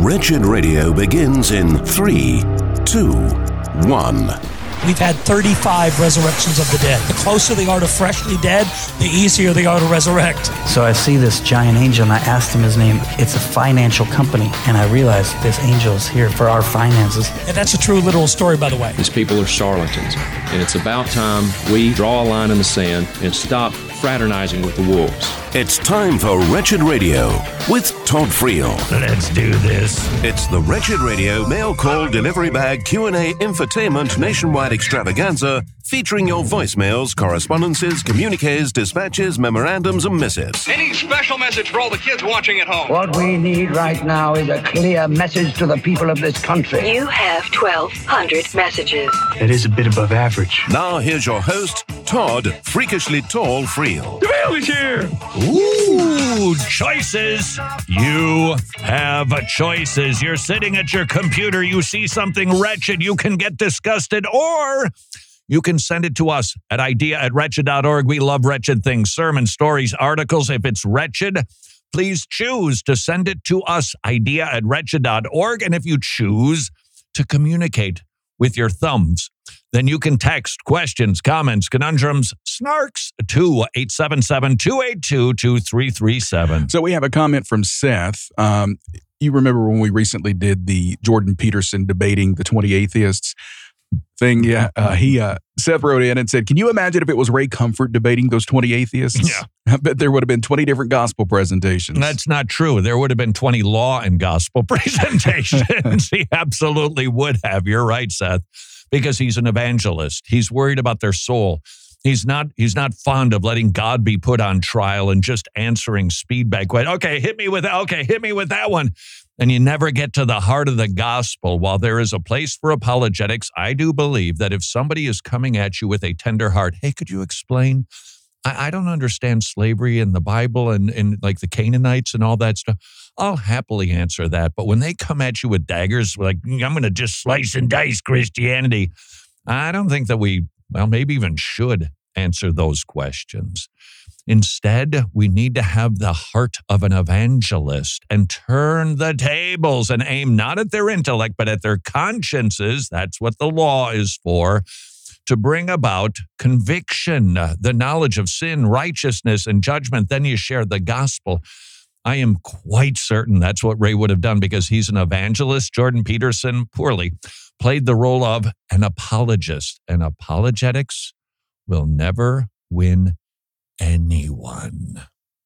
Wretched Radio begins in 3, 2, 1. We've had 35 resurrections of the dead. The closer they are to freshly dead, the easier they are to resurrect. So I see this giant angel and I asked him his name. It's a financial company. And I realized this angel is here for our finances. And that's a true literal story, by the way. These people are charlatans. And it's about time we draw a line in the sand and stop fraternizing with the wolves. It's time for Wretched Radio with Todd Friel. Let's do this. It's the Wretched Radio mail call delivery bag Q&A infotainment nationwide extravaganza featuring your voicemails, correspondences, communiques, dispatches, memorandums, and missives. Any special message for all the kids watching at home? What we need right now is a clear message to the people of this country. You have 1,200 messages. That is a bit above average. Now here's your host, Todd Freakishly Tall Friel. The mail is here. Ooh, choices. You have choices. You're sitting at your computer. You see something wretched. You can get disgusted, or you can send it to us at idea@wretched.org. We love wretched things, sermons, stories, articles. If it's wretched, please choose to send it to us, idea@wretched.org. And if you choose to communicate with your thumbs, then you can text questions, comments, conundrums, snarks to 877-282-2337. So we have a comment from Seth. You remember when we recently did the Jordan Peterson debating the 20 atheists thing? Yeah. Seth wrote in and said, can you imagine if it was Ray Comfort debating those 20 atheists? Yeah. I bet there would have been 20 different gospel presentations. That's not true. There would have been 20 law and gospel presentations. He absolutely would have. You're right, Seth, because he's an evangelist. He's worried about their soul. He's not fond of letting God be put on trial and just answering speedback questions. Okay, hit me with that one. And you never get to the heart of the gospel. While there is a place for apologetics, I do believe that if somebody is coming at you with a tender heart, hey, could you explain? I don't understand slavery in the Bible and like the Canaanites and all that stuff. I'll happily answer that. But when they come at you with daggers, like, I'm going to just slice and dice Christianity, I don't think that we maybe even should answer those questions. Instead, we need to have the heart of an evangelist and turn the tables and aim not at their intellect, but at their consciences. That's what the law is for, to bring about conviction, the knowledge of sin, righteousness, and judgment. Then you share the gospel. I am quite certain that's what Ray would have done because he's an evangelist. Jordan Peterson poorly played the role of an apologist, and apologetics will never win anyone.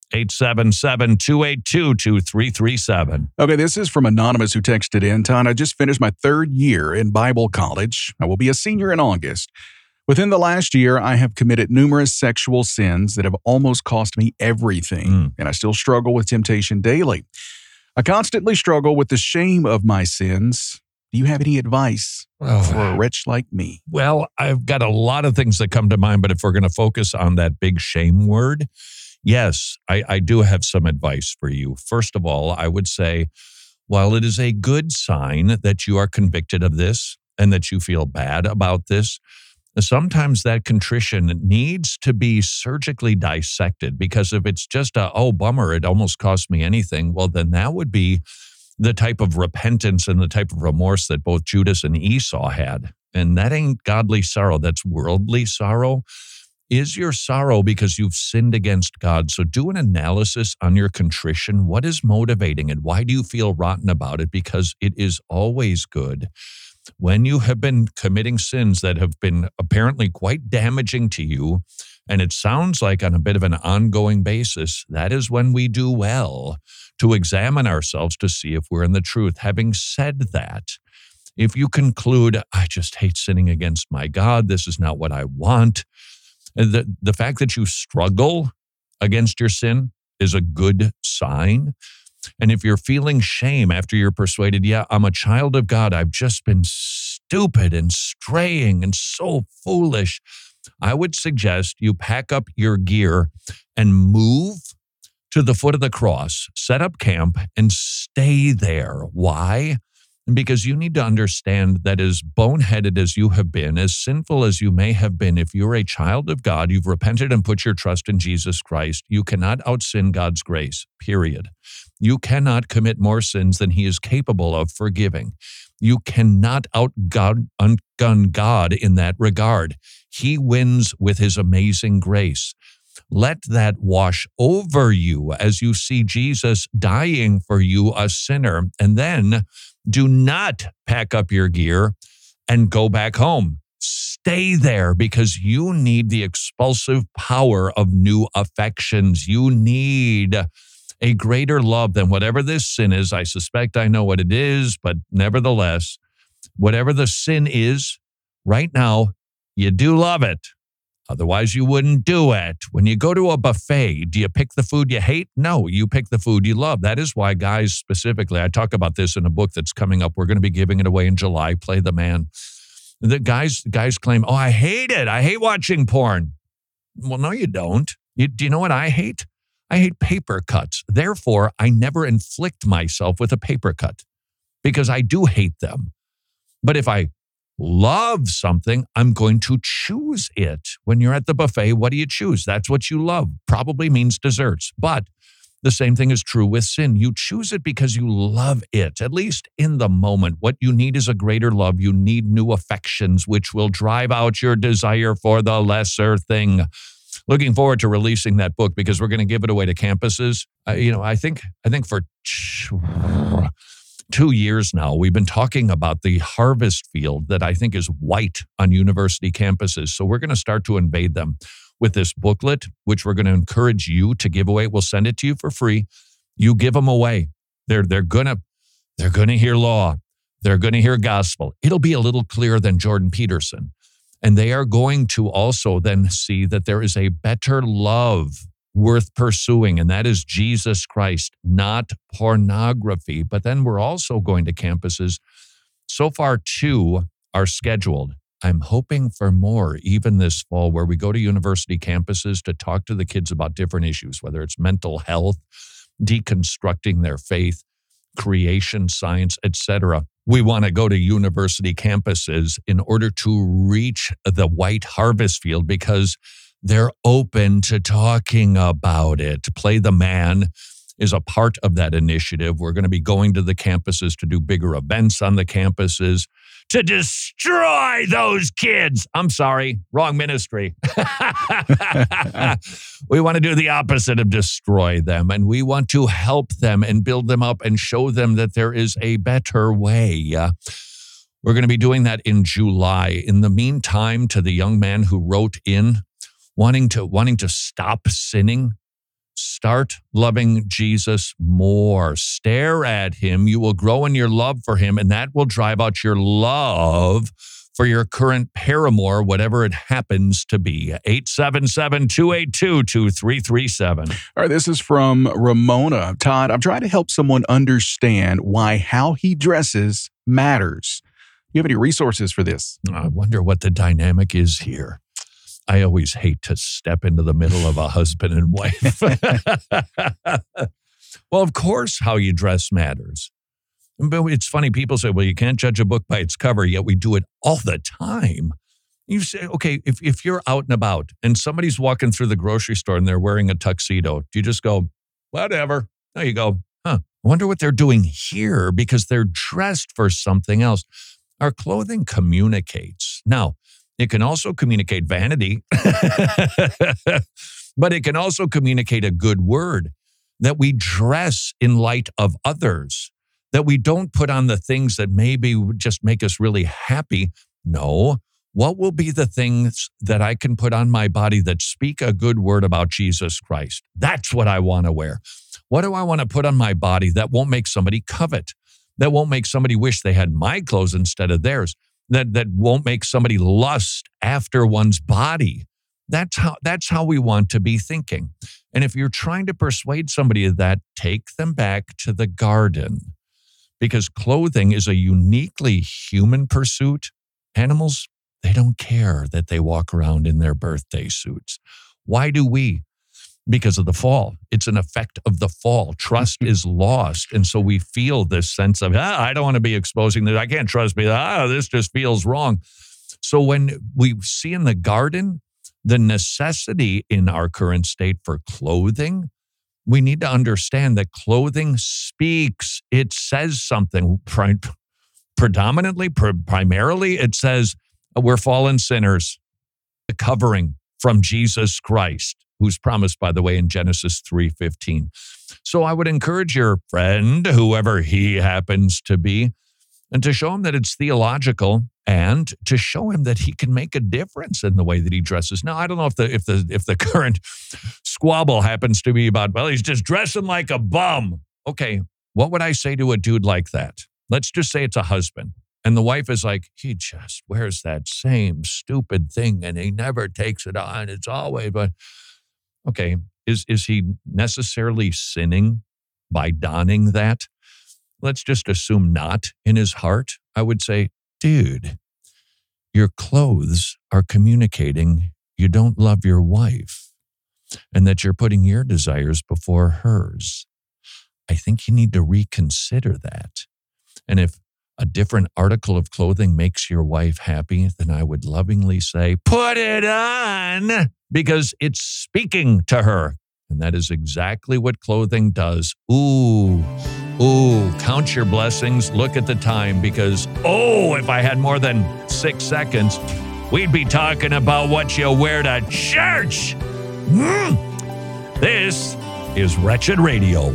877-282-2337. Okay, this is from Anonymous who texted in. Todd, I just finished my third year in Bible college. I will be a senior in August. Within the last year, I have committed numerous sexual sins that have almost cost me everything, and I still struggle with temptation daily. I constantly struggle with the shame of my sins. Do you have any advice for a wretch like me? Well, I've got a lot of things that come to mind, but if we're going to focus on that big shame word, yes, I do have some advice for you. First of all, I would say, while it is a good sign that you are convicted of this and that you feel bad about this, sometimes that contrition needs to be surgically dissected, because if it's just bummer, it almost cost me anything, well, then that would be the type of repentance and the type of remorse that both Judas and Esau had. And that ain't godly sorrow. That's worldly sorrow. Is your sorrow because you've sinned against God? So do an analysis on your contrition. What is motivating it? Why do you feel rotten about it? Because it is always good when you have been committing sins that have been apparently quite damaging to you, and it sounds like on a bit of an ongoing basis, that is when we do well to examine ourselves to see if we're in the truth. Having said that, if you conclude, I just hate sinning against my God, this is not what I want, the fact that you struggle against your sin is a good sign. And if you're feeling shame after you're persuaded, yeah, I'm a child of God, I've just been stupid and straying and so foolish, I would suggest you pack up your gear and move to the foot of the cross, set up camp, and stay there. Why? Because you need to understand that as boneheaded as you have been, as sinful as you may have been, if you're a child of God, you've repented and put your trust in Jesus Christ, you cannot out-sin God's grace, period. You cannot commit more sins than he is capable of forgiving. You cannot outgun God in that regard. He wins with his amazing grace. Let that wash over you as you see Jesus dying for you, a sinner, and then do not pack up your gear and go back home. Stay there because you need the expulsive power of new affections. You need a greater love than whatever this sin is. I suspect I know what it is, but nevertheless, whatever the sin is, right now, you do love it. Otherwise, you wouldn't do it. When you go to a buffet, do you pick the food you hate? No, you pick the food you love. That is why guys specifically, I talk about this in a book that's coming up. We're going to be giving it away in July, Play the Man. The guys claim, I hate it. I hate watching porn. Well, no, you don't. Do you know what I hate? I hate paper cuts. Therefore, I never inflict myself with a paper cut because I do hate them. But if I love something, I'm going to choose it. When you're at the buffet, what do you choose? That's what you love. Probably means desserts. But the same thing is true with sin. You choose it because you love it, at least in the moment. What you need is a greater love. You need new affections, which will drive out your desire for the lesser thing. Looking forward to releasing that book because we're going to give it away to campuses. I think for 2 years now, we've been talking about the harvest field that I think is white on university campuses. So we're going to start to invade them with this booklet, which we're going to encourage you to give away. We'll send it to you for free. You give them away. They're going to hear law. They're going to hear gospel. It'll be a little clearer than Jordan Peterson. And they are going to also then see that there is a better love worth pursuing, and that is Jesus Christ, not pornography. But then we're also going to campuses. So far, 2 are scheduled. I'm hoping for more even this fall, where we go to university campuses to talk to the kids about different issues, whether it's mental health, deconstructing their faith, creation science, etc. We want to go to university campuses in order to reach the white harvest field because they're open to talking about it. Play the Man is a part of that initiative. We're going to be going to the campuses to do bigger events on the campuses to destroy those kids. I'm sorry, wrong ministry. We want to do the opposite of destroy them, and we want to help them and build them up and show them that there is a better way. We're going to be doing that in July. In the meantime, to the young man who wrote in, wanting to stop sinning, start loving Jesus more. Stare at him. You will grow in your love for him, and that will drive out your love for your current paramour, whatever it happens to be. 877-282-2337. All right, this is from Ramona. Todd, I'm trying to help someone understand why how he dresses matters. Do you have any resources for this? I wonder what the dynamic is here. I always hate to step into the middle of a husband and wife. Well, of course, how you dress matters. But it's funny, people say, well, you can't judge a book by its cover, yet we do it all the time. You say, okay, if you're out and about and somebody's walking through the grocery store and they're wearing a tuxedo, do you just go, whatever? No, you go, I wonder what they're doing here because they're dressed for something else. Our clothing communicates. Now, it can also communicate vanity, but it can also communicate a good word, that we dress in light of others, that we don't put on the things that maybe just make us really happy. No, what will be the things that I can put on my body that speak a good word about Jesus Christ? That's what I want to wear. What do I want to put on my body that won't make somebody covet, that won't make somebody wish they had my clothes instead of theirs? That won't make somebody lust after one's body. That's how we want to be thinking. And if you're trying to persuade somebody of that, take them back to the garden, because clothing is a uniquely human pursuit. Animals, they don't care that they walk around in their birthday suits. Why do we? because of the fall. It's an effect of the fall. Trust is lost. And so we feel this sense of, I don't want to be exposing this. I can't trust me. This just feels wrong. So when we see in the garden the necessity in our current state for clothing, we need to understand that clothing speaks. It says something. Primarily, it says we're fallen sinners. The covering from Jesus Christ, who's promised, by the way, in Genesis 3:15. So I would encourage your friend, whoever he happens to be, and to show him that it's theological, and to show him that he can make a difference in the way that he dresses. Now, I don't know if the current squabble happens to be about, well, he's just dressing like a bum. Okay, what would I say to a dude like that? Let's just say it's a husband. And the wife is like, he just wears that same stupid thing and he never takes it on. It's always, but okay, is he necessarily sinning by donning that? Let's just assume not in his heart. I would say, dude, your clothes are communicating you don't love your wife and that you're putting your desires before hers. I think you need to reconsider that. And if a different article of clothing makes your wife happy, then I would lovingly say, put it on, because it's speaking to her. And that is exactly what clothing does. Ooh, count your blessings. Look at the time, because, if I had more than 6 seconds, we'd be talking about what you wear to church. This is Wretched Radio.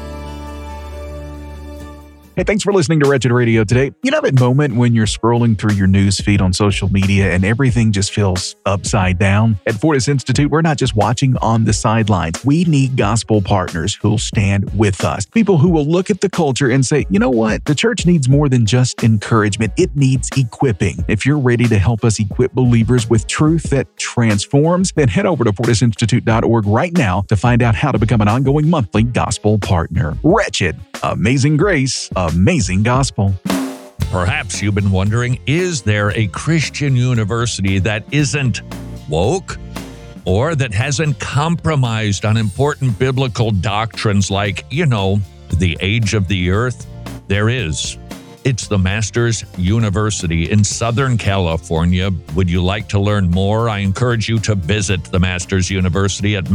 Hey, thanks for listening to Wretched Radio today. You know that moment when you're scrolling through your news feed on social media and everything just feels upside down? At Fortis Institute, we're not just watching on the sidelines. We need gospel partners who'll stand with us. People who will look at the culture and say, you know what? The church needs more than just encouragement. It needs equipping. If you're ready to help us equip believers with truth that transforms, then head over to fortisinstitute.org right now to find out how to become an ongoing monthly gospel partner. Wretched, amazing grace, amazing gospel. Perhaps you've been wondering, is there a Christian university that isn't woke or that hasn't compromised on important biblical doctrines like, the age of the earth? There is. It's the Masters University in Southern California. Would you like to learn more? I encourage you to visit the Masters University at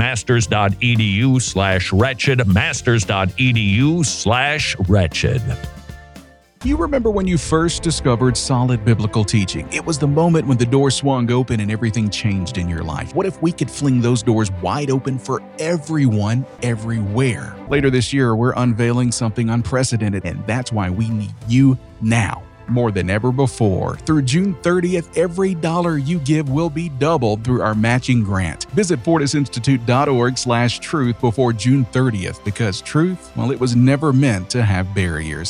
masters.edu/wretched, masters.edu/wretched. You remember when you first discovered solid biblical teaching? It was the moment when the door swung open and everything changed in your life. What if we could fling those doors wide open for everyone, everywhere? Later this year, we're unveiling something unprecedented, and that's why we need you now, more than ever before. Through June 30th, every dollar you give will be doubled through our matching grant. Visit fortisinstitute.org/truth before June 30th, because truth, it was never meant to have barriers.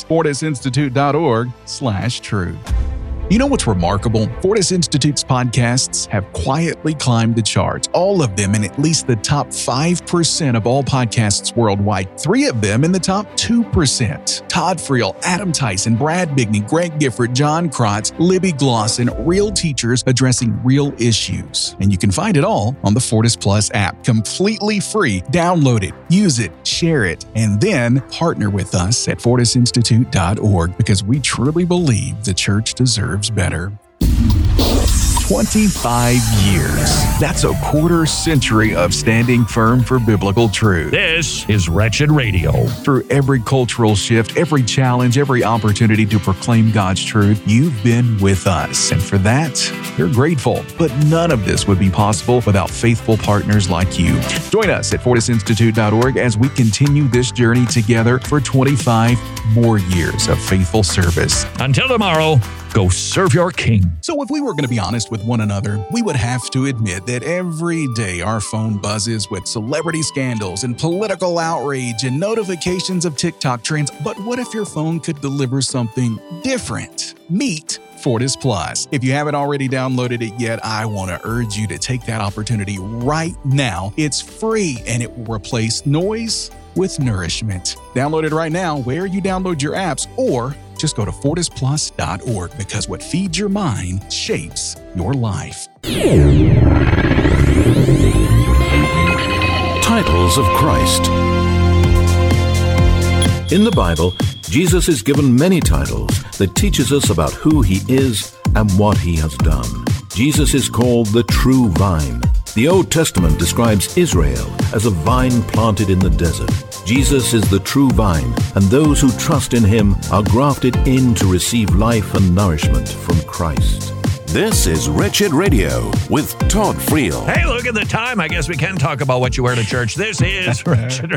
fortisinstitute.org/truth. You know what's remarkable? Fortis Institute's podcasts have quietly climbed the charts, all of them in at least the top 5% of all podcasts worldwide, 3 of them in the top 2%. Todd Friel, Adam Tyson, Brad Bigney, Greg Gifford, John Krotz, Libby Glosson, real teachers addressing real issues. And you can find it all on the Fortis Plus app, completely free. Download it, use it, share it, and then partner with us at fortisinstitute.org, because we truly believe the church deserves better. 25 years. That's a quarter century of standing firm for biblical truth. This is Wretched Radio. Through every cultural shift, every challenge, every opportunity to proclaim God's truth, you've been with us. And for that, we're grateful. But none of this would be possible without faithful partners like you. Join us at fortisinstitute.org as we continue this journey together for 25 more years of faithful service. Until tomorrow, go serve your King. So if we were going to be honest with one another, we would have to admit that every day our phone buzzes with celebrity scandals and political outrage and notifications of TikTok trends. But what if your phone could deliver something different? Meet Fortis Plus. If you haven't already downloaded it yet, I want to urge you to take that opportunity right now. It's free and it will replace noise with nourishment. Download it right now where you download your apps, or just go to fortisplus.org, because what feeds your mind titles of Christ. In the Bible, Jesus is given many titles that teaches us about who he is and what he has done. Jesus is called the true vine. The Old Testament describes Israel as a vine planted in the desert. Jesus is the true vine, and those who trust in him are grafted in to receive life and nourishment from Christ. This is Wretched Radio with Todd Friel. Hey, look at the time. I guess we can talk about what you wear to church. This is Wretched.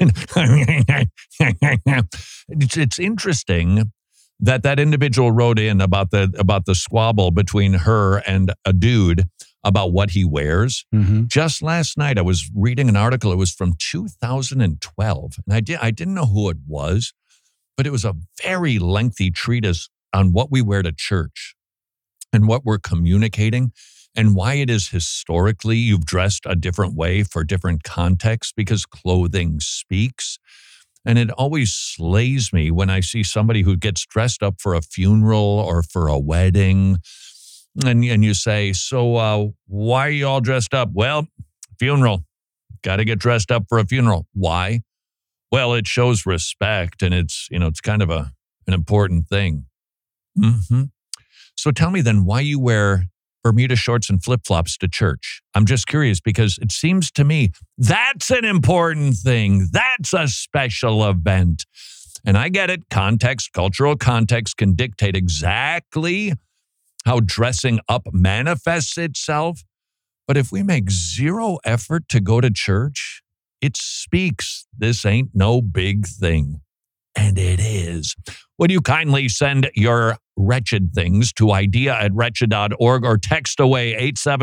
It's interesting that individual wrote in about the squabble between her and a dude about what he wears. Mm-hmm. Just last night, I was reading an article. It was from 2012, and I didn't know who it was, but it was a very lengthy treatise on what we wear to church and what we're communicating and why it is historically you've dressed a different way for different contexts, because clothing speaks. And it always slays me when I see somebody who gets dressed up for a funeral or for a wedding. And you say, so why are you all dressed up? Well, funeral. Got to get dressed up for a funeral. Why? Well, it shows respect, and it's kind of an important thing. Mm-hmm. So tell me then why you wear Bermuda shorts and flip-flops to church. I'm just curious, because it seems to me that's an important thing. That's a special event. And I get it. Context, cultural context can dictate exactly how dressing up manifests itself. But if we make zero effort to go to church, it speaks. This ain't no big thing. And it is. Would you kindly send your wretched things to idea@wretched.org or text away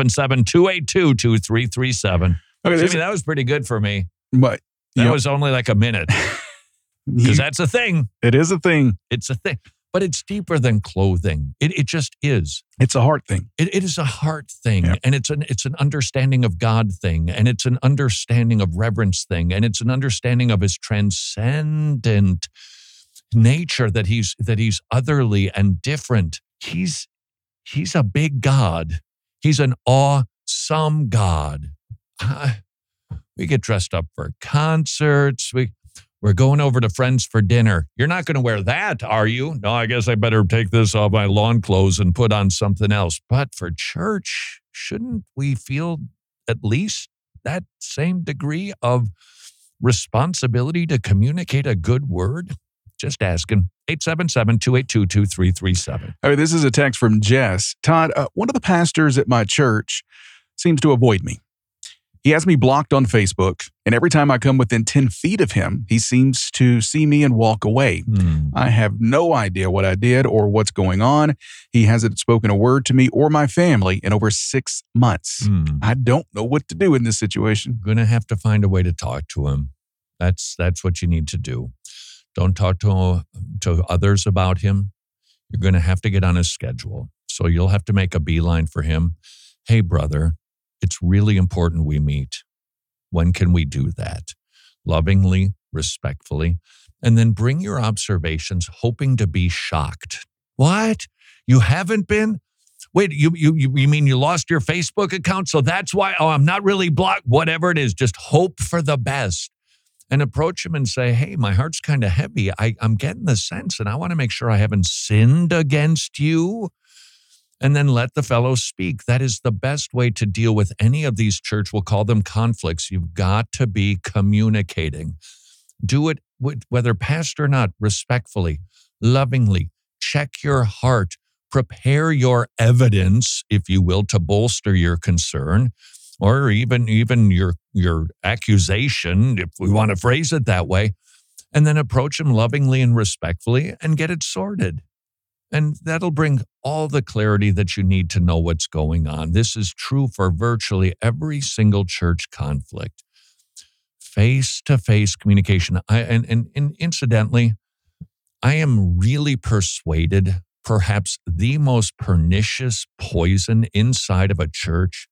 877-282-2337. Okay, Jimmy, that was pretty good for me. But that was only like a minute. Because that's a thing. It is a thing. It's a thing. But it's deeper than clothing. It just is. It's a heart thing. It is a heart thing. Yep. And it's an understanding of God thing. And it's an understanding of reverence thing. And it's an understanding of his transcendent nature, that he's otherly and different. He's a big God. He's an awesome God. We get dressed up for concerts. We're going over to friends for dinner. You're not going to wear that, are you? No, I guess I better take this off my lawn clothes and put on something else. But for church, shouldn't we feel at least that same degree of responsibility to communicate a good word? Just asking. 877-282-2337. All right, this is a text from Jess. Todd, one of the pastors at my church seems to avoid me. He has me blocked on Facebook, and every time I come within 10 feet of him, he seems to see me and walk away. I have no idea what I did or what's going on. He hasn't spoken a word to me or my family in over 6 months. I don't know what to do in this situation. Going to have to find a way to talk to him. That's what you need to do. Don't talk to others about him. You're going to have to get on his schedule. So you'll have to make a beeline for him. Hey, brother, it's really important we meet. When can we do that? Lovingly, respectfully, and then bring your observations, hoping to be shocked. What? You haven't been? Wait, you mean you lost your Facebook account? So that's why, I'm not really blocked. Whatever it is, just hope for the best. And approach him and say, hey, my heart's kind of heavy. I'm getting the sense, and I want to make sure I haven't sinned against you. And then let the fellow speak. That is the best way to deal with any of these we'll call them conflicts. You've got to be communicating. Do it, whether pastor or not, respectfully, lovingly. Check your heart. Prepare your evidence, if you will, to bolster your concern. Or even your accusation, if we want to phrase it that way, and then approach him lovingly and respectfully and get it sorted. And that'll bring all the clarity that you need to know what's going on. This is true for virtually every single church conflict. Face-to-face communication. And incidentally, I am really persuaded perhaps the most pernicious poison inside of a church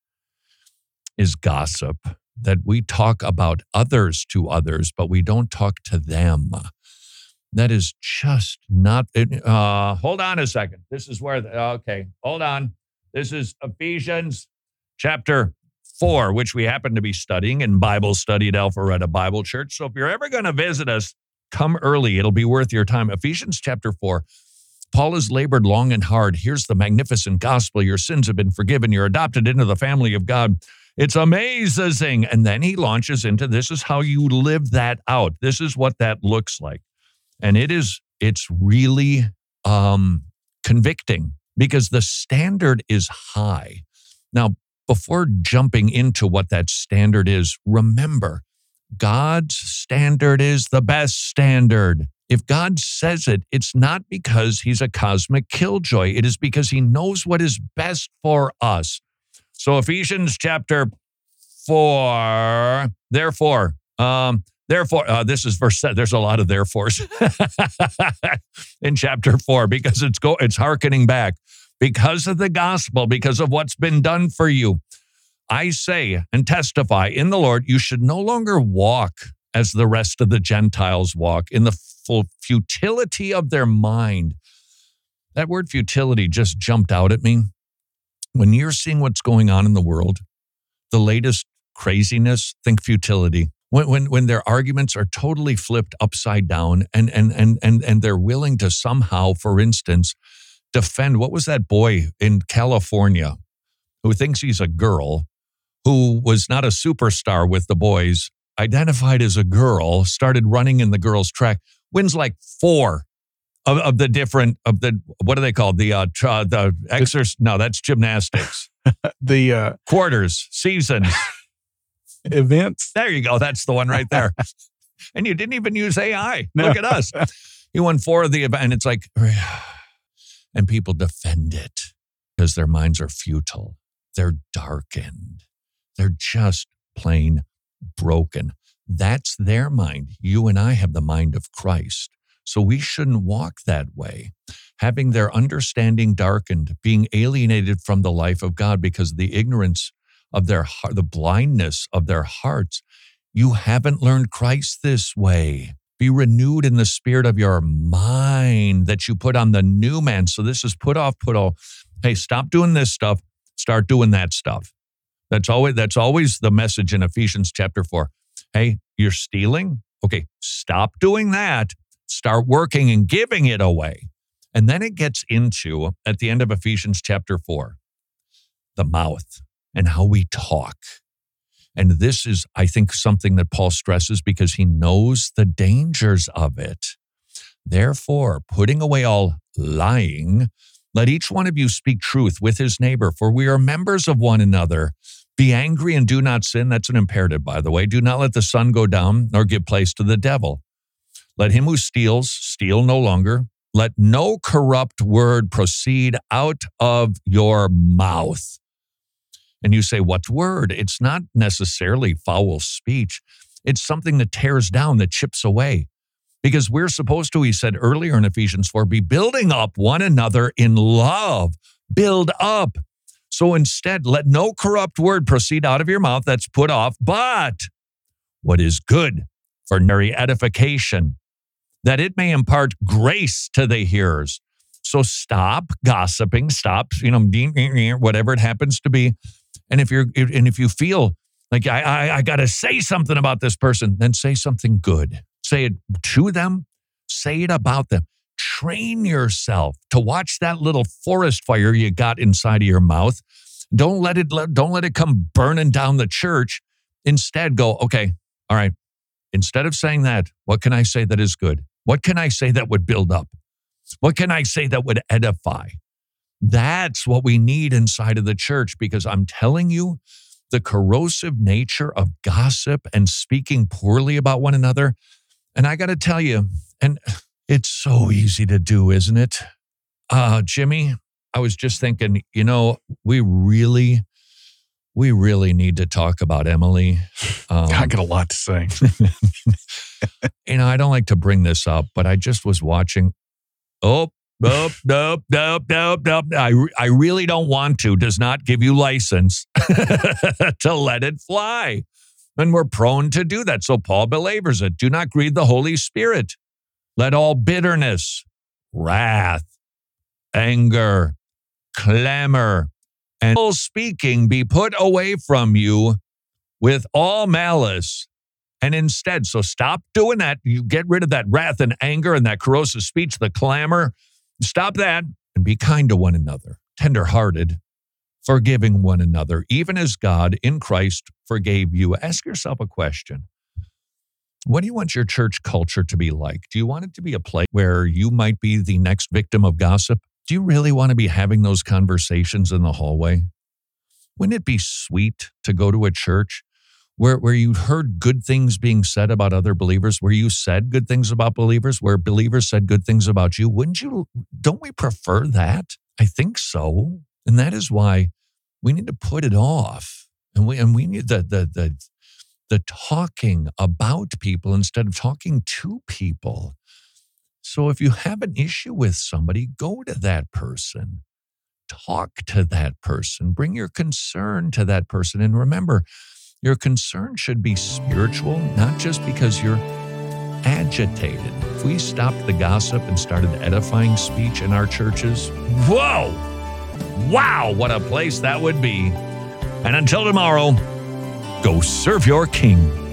is gossip, that we talk about others to others, but we don't talk to them. That is just not, hold on a second. This is where, okay, hold on. This is Ephesians chapter 4, which we happen to be studying in Bible study at Alpharetta Bible Church. So if you're ever going to visit us, come early. It'll be worth your time. Ephesians chapter 4. Paul has labored long and hard. Here's the magnificent gospel. Your sins have been forgiven. You're adopted into the family of God. It's amazing. And then he launches into, this is how you live that out. This is what that looks like. And it's really convicting because the standard is high. Now, before jumping into what that standard is, remember, God's standard is the best standard. If God says it, it's not because he's a cosmic killjoy. It is because he knows what is best for us. So Ephesians chapter 4, therefore, this is verse 7. There's a lot of therefores in chapter 4 because it's hearkening back. Because of the gospel, because of what's been done for you, I say and testify in the Lord, you should no longer walk as the rest of the Gentiles walk, in the full futility of their mind. That word futility just jumped out at me. When you're seeing what's going on in the world, the latest craziness, think futility. When their arguments are totally flipped upside down and they're willing to somehow, for instance, defend, what was that boy in California who thinks he's a girl, who was not a superstar with the boys, identified as a girl, started running in the girls' track, wins like 4 of the different, what do they call the exercise? No, that's gymnastics. The quarters, seasons. Events. There you go. That's the one right there. And you didn't even use AI. No. Look at us. You won 4 of the event. And it's like, and people defend it because their minds are futile. They're darkened. They're just plain broken. That's their mind. You and I have the mind of Christ. So we shouldn't walk that way, having their understanding darkened, being alienated from the life of God because of the ignorance of their heart, the blindness of their hearts. You haven't learned Christ this way. Be renewed in the spirit of your mind, that you put on the new man. So this is put off, put all. Hey, stop doing this stuff. Start doing that stuff. That's always the message in Ephesians chapter 4. Hey, you're stealing? Okay, stop doing that. Start working and giving it away. And then it gets into, at the end of Ephesians chapter 4, the mouth and how we talk. And this is, I think, something that Paul stresses because he knows the dangers of it. Therefore, putting away all lying, let each one of you speak truth with his neighbor, for we are members of one another. Be angry and do not sin. That's an imperative, by the way. Do not let the sun go down, nor give place to the devil. Let him who steals, steal no longer. Let no corrupt word proceed out of your mouth. And you say, what word? It's not necessarily foul speech. It's something that tears down, that chips away. Because we're supposed to, he said earlier in Ephesians 4, be building up one another in love. Build up. So instead, let no corrupt word proceed out of your mouth that's put off, but what is good for merry edification, that it may impart grace to the hearers. So stop gossiping, stop, whatever it happens to be. And if you feel like I got to say something about this person, then say something good. Say it to them. Say it about them. Train yourself to watch that little forest fire you got inside of your mouth. Don't let it come burning down the church. Instead, go, okay, all right. Instead of saying that, what can I say that is good? What can I say that would build up? What can I say that would edify? That's what we need inside of the church, because I'm telling you, the corrosive nature of gossip and speaking poorly about one another. And I got to tell you, and it's so easy to do, isn't it? Jimmy, I was just thinking, we really need to talk about Emily. I got a lot to say. I don't like to bring this up, but I just was watching. Nope. I really don't want to. Does not give you license to let it fly. And we're prone to do that. So Paul belabors it. Do not grieve the Holy Spirit. Let all bitterness, wrath, anger, clamor, and evil speaking be put away from you with all malice. And instead, so stop doing that. You get rid of that wrath and anger and that corrosive speech, the clamor. Stop that and be kind to one another, tenderhearted, forgiving one another, even as God in Christ forgave you. Ask yourself a question. What do you want your church culture to be like? Do you want it to be a place where you might be the next victim of gossip? Do you really want to be having those conversations in the hallway? Wouldn't it be sweet to go to a church where you heard good things being said about other believers, where you said good things about believers, where believers said good things about you? Don't we prefer that? I think so. And that is why we need to put it off. And we need the talking about people instead of talking to people. So if you have an issue with somebody, go to that person. Talk to that person. Bring your concern to that person. And remember, your concern should be spiritual, not just because you're agitated. If we stopped the gossip and started edifying speech in our churches, whoa! Wow, what a place that would be. And until tomorrow, go serve your King.